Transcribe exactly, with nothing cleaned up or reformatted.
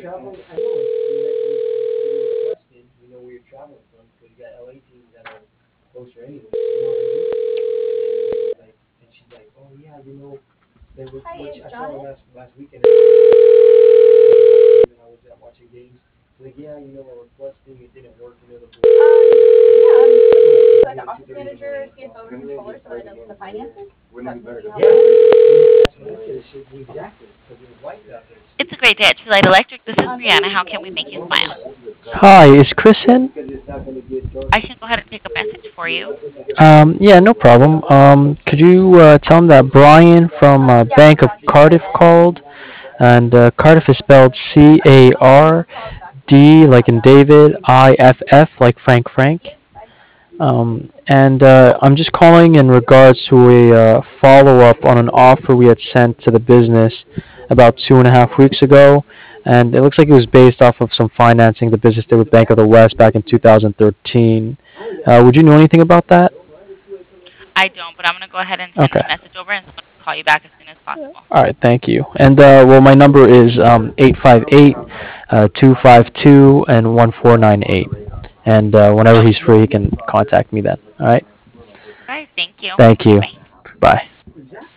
Hi, is John in? Um, yeah, um, maybe like an office manager, C F O, or controller, someone that knows the finances. Is that something you help out with? It's a great day at True Electric. This is Um, Brianna. How can we make you smile? Hi, is Chris in? I can go ahead and take a message for you. Um, yeah, no problem. Um, could you uh, tell him that Brian from uh, Bank of Cardiff called, and uh, Cardiff is spelled C A R D like in David, I F F like Frank Frank. Um, and uh, I'm just calling in regards to a uh, follow up on an offer we had sent to the business about two and a half weeks ago. And it looks like it was based off of some financing the business did with Bank of the West back in two thousand thirteen. Uh, would you know anything about that? I don't, but I'm going to go ahead and send Okay. the message over and someone will call you back as soon as possible. All right. Thank you. And uh, well, my number is um, eight five eight, two five two, and one four nine eight. And uh, whenever he's free, he can contact me then. All right. All right, thank you. Thank you. Bye. Bye.